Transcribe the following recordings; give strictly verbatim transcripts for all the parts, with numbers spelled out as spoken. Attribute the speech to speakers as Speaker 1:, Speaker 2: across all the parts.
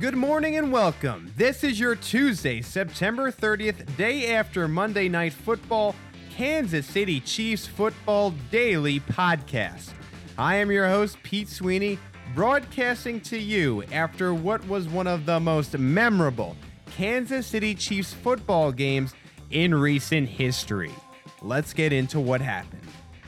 Speaker 1: good morning and welcome. This is your Tuesday, September thirtieth, day after Monday Night Football, Kansas City Chiefs Football Daily Podcast. I am your host, Pete Sweeney, broadcasting to you after what was one of the most memorable Kansas City Chiefs football games in recent history. Let's get into what happened.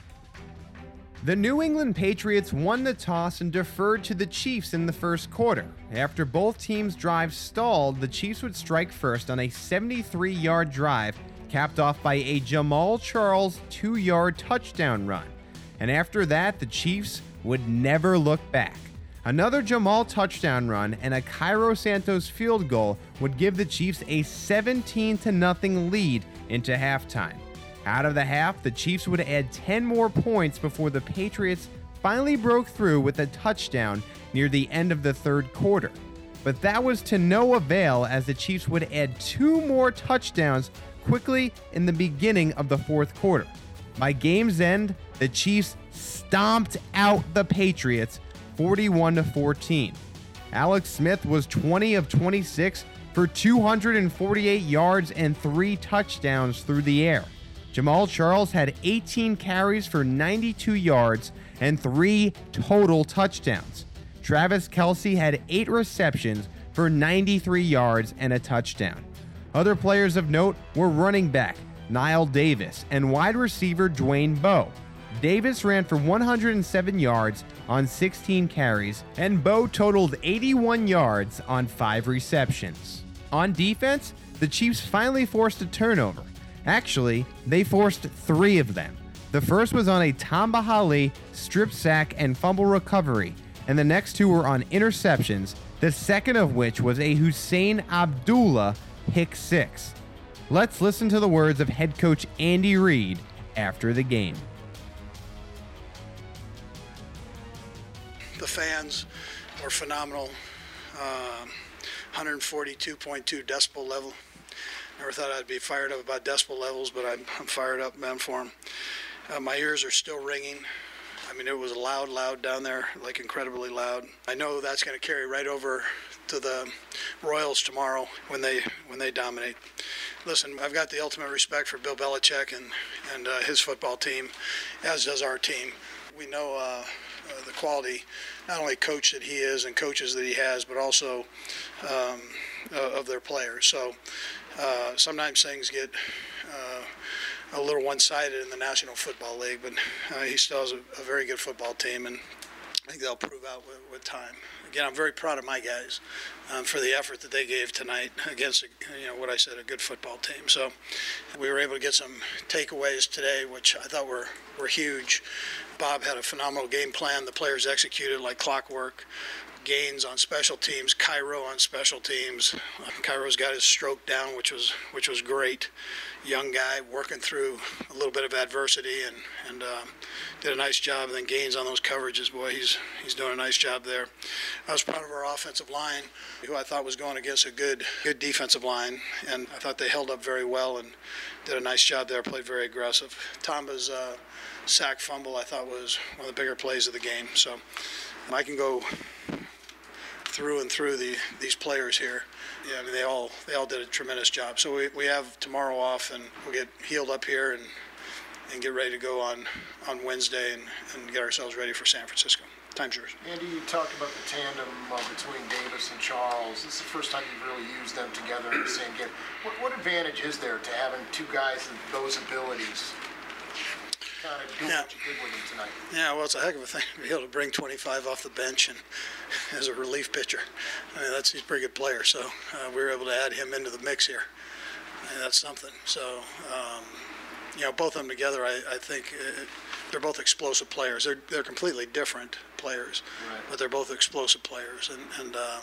Speaker 1: The New England Patriots won the toss and deferred to the Chiefs in the first quarter. After both teams' drives stalled, the Chiefs would strike first on a seventy-three-yard drive, capped off by a Jamaal Charles two-yard touchdown run. And after that, the Chiefs would never look back. Another Jamaal touchdown run and a Cairo Santos field goal would give the Chiefs a seventeen to nothing lead into halftime. Out of the half, the Chiefs would add ten more points before the Patriots finally broke through with a touchdown near the end of the third quarter. But that was to no avail, as the Chiefs would add two more touchdowns quickly in the beginning of the fourth quarter. By game's end, the Chiefs stomped out the Patriots forty-one to fourteen. Alex Smith was twenty of twenty-six for two hundred forty-eight yards and three touchdowns through the air. Jamaal Charles had eighteen carries for ninety-two yards and three total touchdowns. Travis Kelce had eight receptions for ninety-three yards and a touchdown. Other players of note were running back Knile Davis and wide receiver Dwayne Bowe. Davis ran for one hundred seven yards on sixteen carries, and Bowe totaled eighty-one yards on five receptions. On defense, the Chiefs finally forced a turnover. Actually, they forced three of them. The first was on a Tamba Hali strip sack and fumble recovery, and the next two were on interceptions, the second of which was a Hussein Abdullah pick six. Let's listen to the words of head coach Andy Reid after the game.
Speaker 2: The fans were phenomenal. Uh, one forty-two point two decibel level. Never thought I'd be fired up about decibel levels, but I'm, I'm fired up, man, for them. Uh, my ears are still ringing. I mean, it was loud, loud down there, like incredibly loud. I know that's going to carry right over to the Royals tomorrow when they when they dominate. Listen, I've got the ultimate respect for Bill Belichick and, and uh, his football team, as does our team. We know uh, uh, the quality, not only coach that he is and coaches that he has, but also um, uh, of their players. So uh, sometimes things get uh, a little one-sided in the National Football League, but uh, he still has a, a very good football team, and I think they'll prove out with, with time. Again, I'm very proud of my guys um, for the effort that they gave tonight against, you know, what I said, a good football team. So we were able to get some takeaways today, which I thought were, were huge. Bob had a phenomenal game plan. The players executed like clockwork. Gaines on special teams, Cairo on special teams. Cairo's got his stroke down, which was which was great. Young guy working through a little bit of adversity and and uh, did a nice job. And then Gaines on those coverages, boy, he's he's doing a nice job there. I was proud of our offensive line, who I thought was going against a good good defensive line, and I thought they held up very well and did a nice job there. Played very aggressive. Tamba's uh, sack fumble I thought was one of the bigger plays of the game. So I can go through and through the these players here. Yeah, I mean, they all they all did a tremendous job. So we, we have tomorrow off, and we'll get healed up here and and get ready to go on, on Wednesday and, and get ourselves ready for San Francisco. Time's yours.
Speaker 3: Andy, you talked about the tandem uh, between Davis and Charles. This is the first time you've really used them together in the same game. What, what advantage is there to having two guys with those abilities kind of do
Speaker 2: yeah.
Speaker 3: what you did with them tonight?
Speaker 2: Yeah, well, it's a heck of a thing to be able to bring twenty-five off the bench and as a relief pitcher. I mean, that's he's a pretty good player, so uh, we were able to add him into the mix here. I mean, that's something. So, um, you know, both of them together, I, I think uh, they're both explosive players. They're they're completely different players,
Speaker 3: right,
Speaker 2: but they're both explosive players, and and um,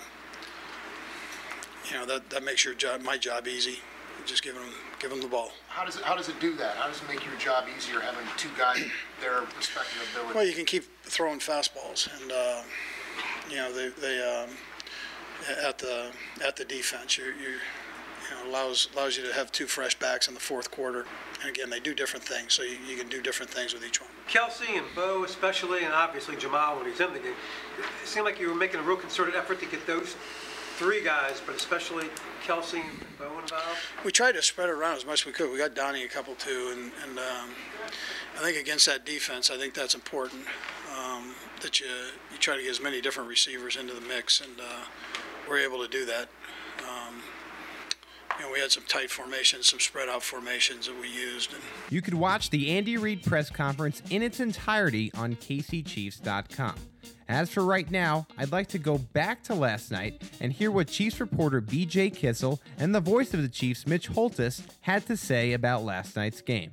Speaker 2: you know that that makes your job, my job, easy. Just give them give them the ball.
Speaker 3: How does it How does it do that? How does it make your job easier having two guys their respective abilities?
Speaker 2: Well, you can keep throwing fastballs, and uh, you know they they um, at the at the defense, you you you know, allows allows you to have two fresh backs in the fourth quarter. And again, they do different things, so you, you can do different things with each one.
Speaker 4: Kelce and Bowe especially, and obviously Jamaal when he's in the game. It seemed like you were making a real concerted effort to get those three guys, but especially Kelsey and Bowenbauer?
Speaker 2: We tried to spread it around as much as we could. We got Donnie a couple too, and, and um, I think against that defense, I think that's important, um, that you you try to get as many different receivers into the mix, and uh, we're able to do that. Um, you know, we had some tight formations, some spread out formations that we used. And
Speaker 1: You could watch the Andy Reid press conference in its entirety on K C Chiefs dot com. As for right now, I'd like to go back to last night and hear what Chiefs reporter B J Kissel and the voice of the Chiefs, Mitch Holthus, had to say about last night's game.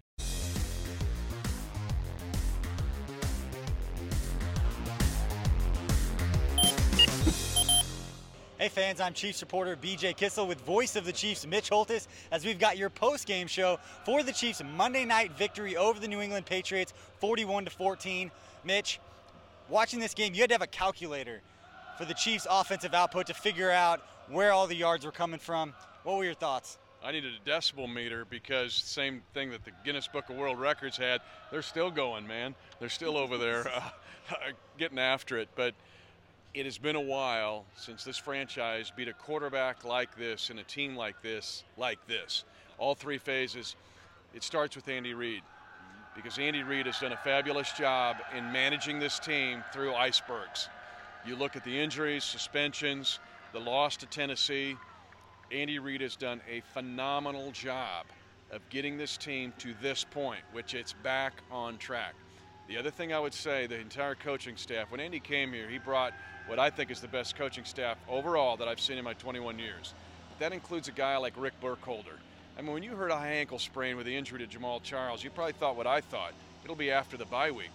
Speaker 5: Hey fans, I'm Chiefs reporter B J Kissel with voice of the Chiefs, Mitch Holthus, as we've got your post-game show for the Chiefs' Monday night victory over the New England Patriots, forty-one to fourteen. Mitch, watching this game, you had to have a calculator for the Chiefs' offensive output to figure out where all the yards were coming from. What were your thoughts?
Speaker 6: I needed a decibel meter because same thing that the Guinness Book of World Records had, they're still going, man. They're still over there uh, getting after it. But it has been a while since this franchise beat a quarterback like this and a team like this, like this. All three phases. It starts with Andy Reid, because Andy Reid has done a fabulous job in managing this team through icebergs. You look at the injuries, suspensions, the loss to Tennessee. Andy Reid has done a phenomenal job of getting this team to this point, which it's back on track. The other thing I would say, the entire coaching staff, when Andy came here, he brought what I think is the best coaching staff overall that I've seen in my twenty-one years. That includes a guy like Rick Burkholder. I mean, when you heard a high ankle sprain with the injury to Jamal Charles, you probably thought what I thought. It'll be after the bye week.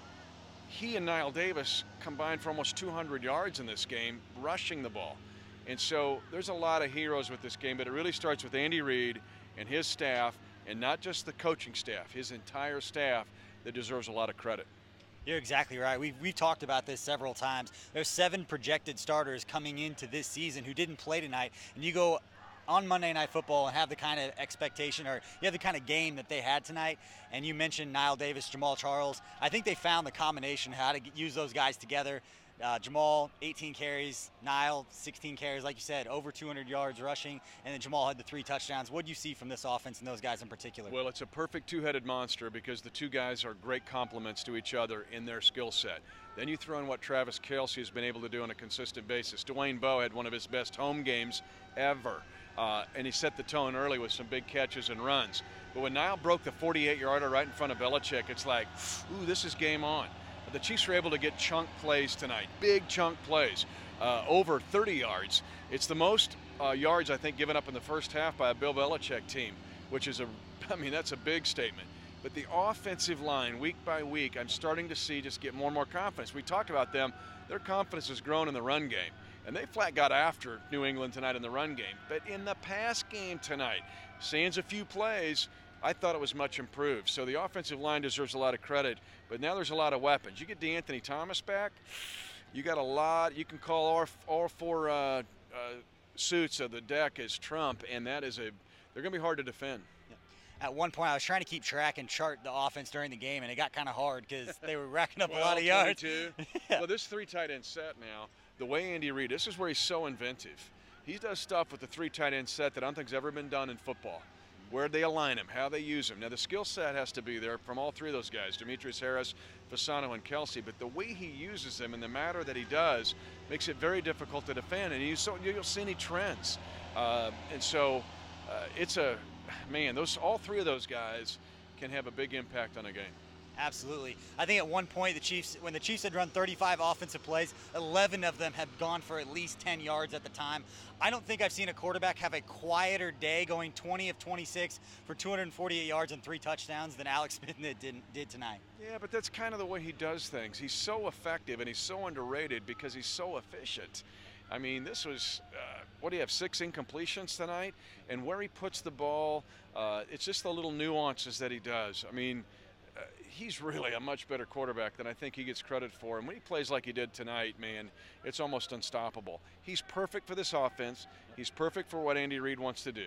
Speaker 6: He and Niall Davis combined for almost two hundred yards in this game, rushing the ball. And so there's a lot of heroes with this game, but it really starts with Andy Reid and his staff, and not just the coaching staff, his entire staff that deserves a lot of credit.
Speaker 5: You're exactly right. We've, we've talked about this several times. There's seven projected starters coming into this season who didn't play tonight, and you go on Monday Night Football and have the kind of expectation, or you have the kind of game that they had tonight, and you mentioned Niall Davis, Jamal Charles. I think they found the combination, how to get, use those guys together. Uh, Jamal, eighteen carries, Niall, sixteen carries, like you said, over two hundred yards rushing, and then Jamal had the three touchdowns. What do you see from this offense and those guys in particular?
Speaker 6: Well, it's a perfect two-headed monster because the two guys are great complements to each other in their skill set. Then you throw in what Travis Kelce has been able to do on a consistent basis. Dwayne Bowe had one of his best home games ever, uh, and he set the tone early with some big catches and runs. But when Niall broke the forty-eight yarder right in front of Belichick, it's like, ooh, this is game on. The Chiefs were able to get chunk plays tonight, big chunk plays, uh, over thirty yards. It's the most uh, yards, I think, given up in the first half by a Bill Belichick team, which is a, I mean, that's a big statement. But the offensive line, week by week, I'm starting to see just get more and more confidence. We talked about them. Their confidence has grown in the run game, and they flat got after New England tonight in the run game. But in the pass game tonight, sans a few plays, I thought it was much improved. So the offensive line deserves a lot of credit, but now there's a lot of weapons. You get DeAnthony Thomas back, you got a lot. You can call all, all four uh, uh, suits of the deck as Trump, and that is a, they're going to be hard to defend.
Speaker 5: At one point, I was trying to keep track and chart the offense during the game, and it got kind of hard because they were racking up
Speaker 6: well,
Speaker 5: a lot of yards.
Speaker 6: Yeah. Well, this three tight end set now, the way Andy Reid, this is where he's so inventive. He does stuff with the three tight end set that I don't think's ever been done in football. Where they align him, how they use him. Now, the skill set has to be there from all three of those guys, Demetrius Harris, Fasano, and Kelce, but the way he uses them and the manner that he does makes it very difficult to defend, and you so, you'll see any trends. Uh, and so uh, it's a, man, those all three of those guys can have a big impact on a game.
Speaker 5: Absolutely. I think at one point, the Chiefs, when the Chiefs had run thirty-five offensive plays, eleven of them had gone for at least ten yards at the time. I don't think I've seen a quarterback have a quieter day going twenty of twenty-six for two hundred forty-eight yards and three touchdowns than Alex Smith did, did tonight.
Speaker 6: Yeah, but that's kind of the way he does things. He's so effective and he's so underrated because he's so efficient. I mean, this was, uh, what do you have, six incompletions tonight? And where he puts the ball, uh, it's just the little nuances that he does. I mean, Uh, he's really a much better quarterback than I think he gets credit for. And when he plays like he did tonight, man, it's almost unstoppable. He's perfect for this offense. He's perfect for what Andy Reid wants to do.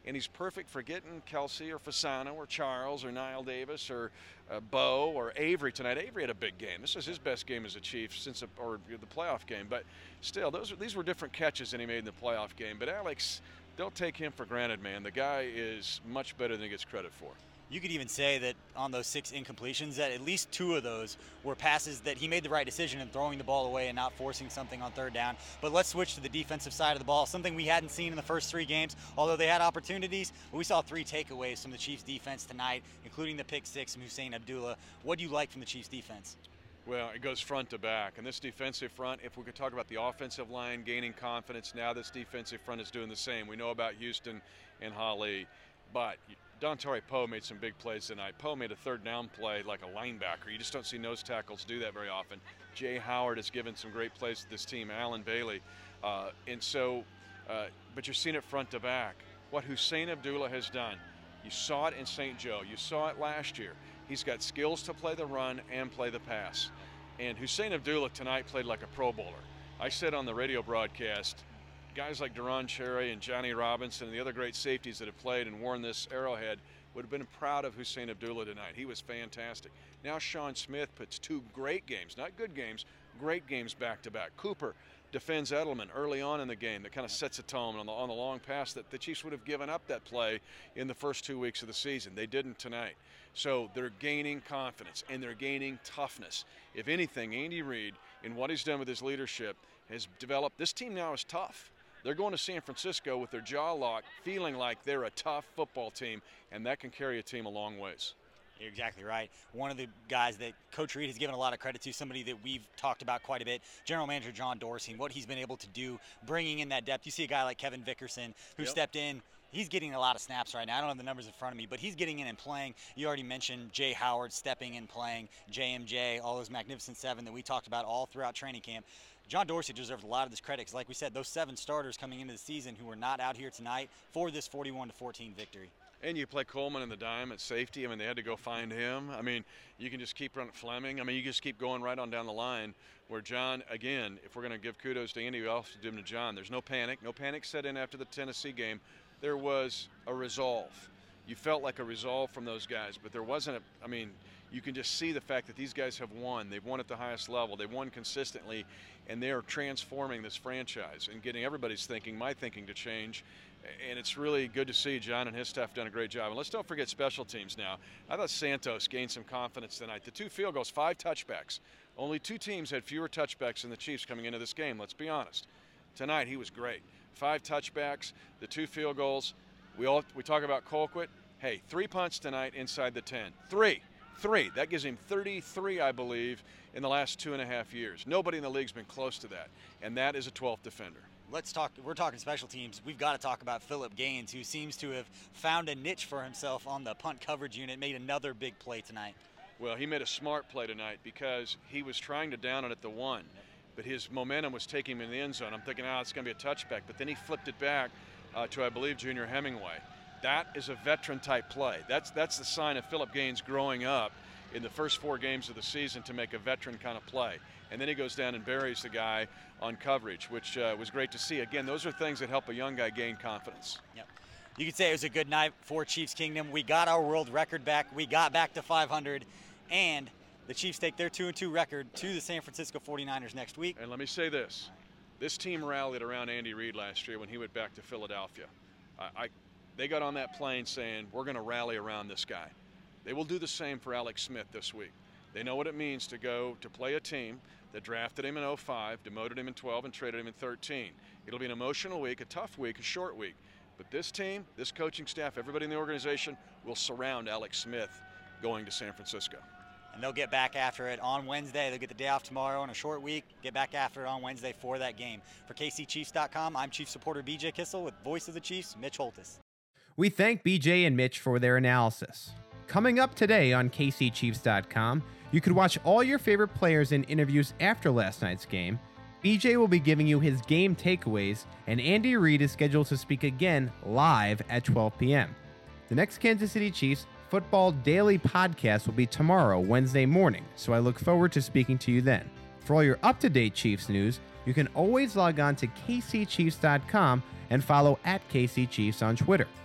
Speaker 6: and he's perfect for getting Kelsey or Fasano or Charles or Niall Davis or uh, Bo or Avery tonight. Avery had a big game. This was his best game as a Chief since a, or the playoff game. But still, those are, these were different catches than he made in the playoff game. But Alex, don't take him for granted, man. The guy is much better than he gets credit for.
Speaker 5: You could even say that on those six incompletions, that at least two of those were passes that he made the right decision in throwing the ball away and not forcing something on third down. But let's switch to the defensive side of the ball, something we hadn't seen in the first three games. Although they had opportunities, we saw three takeaways from the Chiefs defense tonight, including the pick six from Hussein Abdullah. What do you like from the Chiefs defense?
Speaker 6: Well, it goes front to back. And this defensive front, if we could talk about the offensive line gaining confidence, now this defensive front is doing the same. We know about Houston and Holly, but Dontari Poe made some big plays tonight. Poe made a third down play like a linebacker. You just don't see nose tackles do that very often. Jay Howard has given some great plays to this team, Alan Bailey. Uh, and so, uh, but you're seeing it front to back. What Hussein Abdullah has done, you saw it in Saint Joe. You saw it last year. He's got skills to play the run and play the pass. And Hussein Abdullah tonight played like a Pro Bowler. I said on the radio broadcast, guys like Deron Cherry and Johnny Robinson and the other great safeties that have played and worn this arrowhead would have been proud of Hussein Abdullah tonight. He was fantastic. Now Sean Smith puts two great games, not good games, great games back to back. Cooper defends Edelman early on in the game that kind of sets a tone on the, on the long pass that the Chiefs would have given up that play in the first two weeks of the season. They didn't tonight. So they're gaining confidence and they're gaining toughness. If anything, Andy Reid, in what he's done with his leadership, has developed, this team now is tough. They're going to San Francisco with their jaw locked, feeling like they're a tough football team, and that can carry a team a long ways.
Speaker 5: You're exactly right. One of the guys that Coach Reid has given a lot of credit to, somebody that we've talked about quite a bit, General Manager John Dorsey, and what he's been able to do, bringing in that depth. You see a guy like Kevin Vickerson who
Speaker 6: Yep.
Speaker 5: stepped in. He's getting a lot of snaps right now. I don't have the numbers in front of me, but he's getting in and playing. You already mentioned Jay Howard stepping in, playing, J M J, all those Magnificent Seven that we talked about all throughout training camp. John Dorsey deserves a lot of this credit because, like we said, those seven starters coming into the season who were not out here tonight for this forty-one to fourteen victory.
Speaker 6: And you play Coleman in the dime at safety. I mean, they had to go find him. I mean, you can just keep running Fleming. I mean, you just keep going right on down the line where John, again, if we're going to give kudos to Andy, we also give them to John. There's no panic. No panic set in after the Tennessee game. There was a resolve. You felt like a resolve from those guys, but there wasn't a, I mean, you can just see the fact that these guys have won. They've won at the highest level. They've won consistently, and they're transforming this franchise and getting everybody's thinking, my thinking, to change. And it's really good to see John and his staff done a great job. And let's don't forget special teams now. I thought Santos gained some confidence tonight. The two field goals, five touchbacks. Only two teams had fewer touchbacks than the Chiefs coming into this game, let's be honest. Tonight, he was great. Five touchbacks, the two field goals. We all we talk about Colquitt. Hey, three punts tonight inside the ten. Three. Three. That gives him thirty-three, I believe, in the last two and a half years. Nobody in the league's been close to that. And that is a twelfth defender.
Speaker 5: Let's talk, we're talking special teams. We've got to talk about Philip Gaines, who seems to have found a niche for himself on the punt coverage unit, made another big play tonight.
Speaker 6: Well, he made a smart play tonight because he was trying to down it at the one, but his momentum was taking him in the end zone. I'm thinking, oh, it's going to be a touchback, but then he flipped it back uh, to, I believe, Junior Hemingway. That is a veteran-type play. That's, that's the sign of Philip Gaines growing up in the first four games of the season to make a veteran kind of play. And then he goes down and buries the guy on coverage, which uh, was great to see. Again, those are things that help a young guy gain confidence.
Speaker 5: Yep. You could say it was a good night for Chiefs Kingdom. We got our world record back. We got back to five hundred. And the Chiefs take their two and two record to the San Francisco forty-niners next week.
Speaker 6: And let me say this. This team rallied around Andy Reid last year when he went back to Philadelphia. I, I, they got on that plane saying, we're going to rally around this guy. They will do the same for Alex Smith this week. They know what it means to go to play a team that drafted him in oh five, demoted him in twelve, and traded him in thirteen. It'll be an emotional week, a tough week, a short week. But this team, this coaching staff, everybody in the organization will surround Alex Smith going to San Francisco.
Speaker 5: And they'll get back after it on Wednesday. They'll get the day off tomorrow on a short week, get back after it on Wednesday for that game. For K C Chiefs dot com, I'm Chiefs supporter B J Kissel with voice of the Chiefs, Mitch Holtis.
Speaker 1: We thank B J and Mitch for their analysis. Coming up today on K C Chiefs dot com, you could watch all your favorite players in interviews after last night's game. B J will be giving you his game takeaways, and Andy Reid is scheduled to speak again live at twelve p.m. The next Kansas City Chiefs Football Daily podcast will be tomorrow, Wednesday morning, so I look forward to speaking to you then. For all your up-to-date Chiefs news, you can always log on to K C Chiefs dot com and follow at K C Chiefs on Twitter.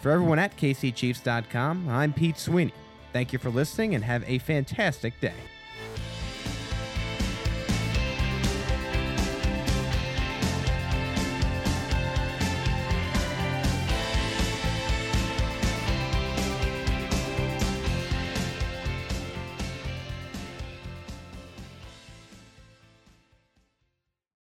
Speaker 1: For everyone at K C Chiefs dot com, I'm Pete Sweeney. Thank you for listening and have a fantastic day.